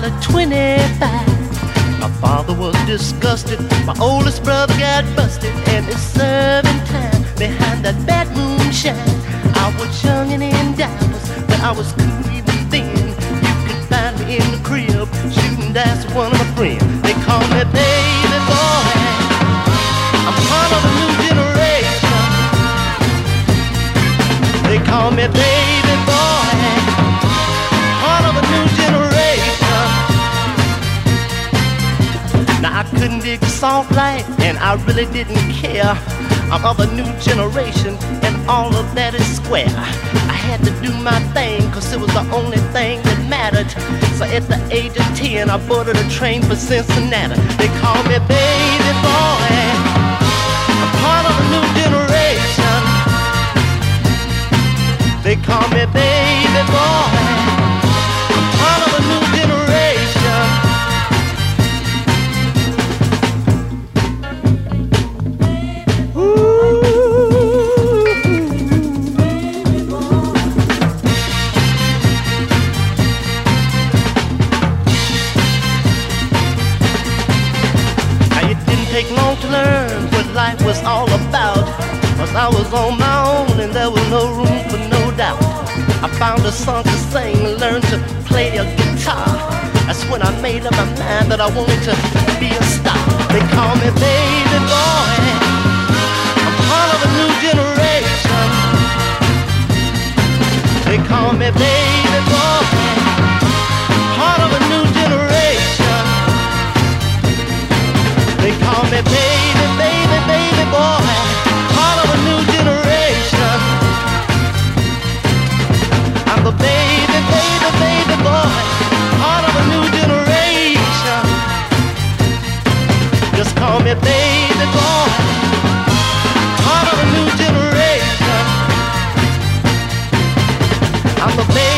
of 25. My father was disgusted, my oldest brother got busted, and it's serving time behind that bad moonshine. I was young and in diapers, but I was cool even then. You could find me in the crib, shooting dice with one of my friends. They call me baby boy, I'm part of a new generation. They call me baby boy, part of a new generation. Now I couldn't dig the soft life, and I really didn't care. I'm of a new generation, and all of that is square. I had to do my thing, cause it was the only thing that mattered. So at the age of 10, I boarded a train for Cincinnati. They call me baby boy, I'm part of a new generation. They call me baby boy, I'm part of a new generation. Take long to learn what life was all about, cause I was on my own and there was no room for no doubt. I found a song to sing and learned to play a guitar. That's when I made up my mind that I wanted to be a star. They call me baby boy, I'm part of a new generation. They call me baby boy, part of a new generation. They call me baby, baby, baby boy, part of a new generation. I'm the baby, baby, baby boy, part of a new generation. Just call me baby boy, part of a new generation. I'm the baby.